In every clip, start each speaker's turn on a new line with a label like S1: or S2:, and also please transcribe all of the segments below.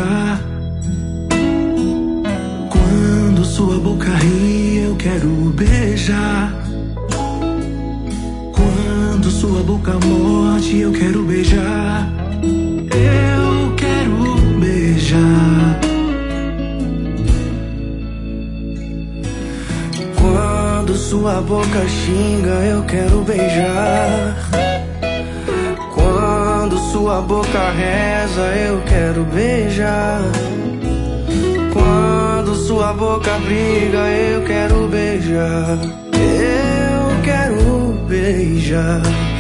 S1: beijar. Quando sua boca ri, eu quero beijar. Quando sua boca morde, eu quero beijar. Eu quero beijar. Quando sua boca xinga, eu quero beijar. Quando sua boca reza, eu quero beijar. Quando sua boca briga, eu quero beijar. Eu quero beijar.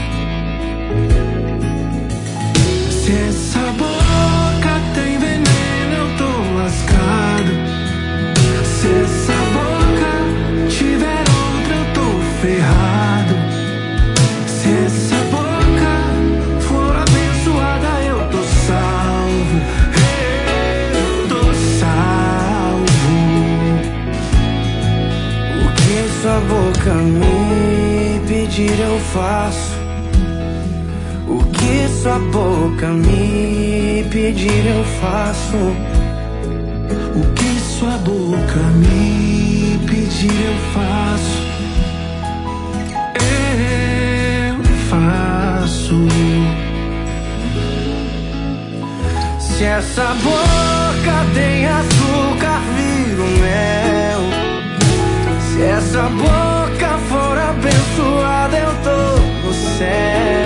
S1: Se essa boca tem veneno, eu tô lascado. Se essa boca tiver outra, eu tô ferrado. Se essa boca for abençoada, eu tô salvo. Eu tô salvo. O que sua boca me pedir, eu faço. O que sua boca me pedir, eu faço. O que sua boca me pedir, eu faço. Eu faço. Se essa boca tem açúcar, viro mel. Se essa boca for abençoada, eu tô no céu.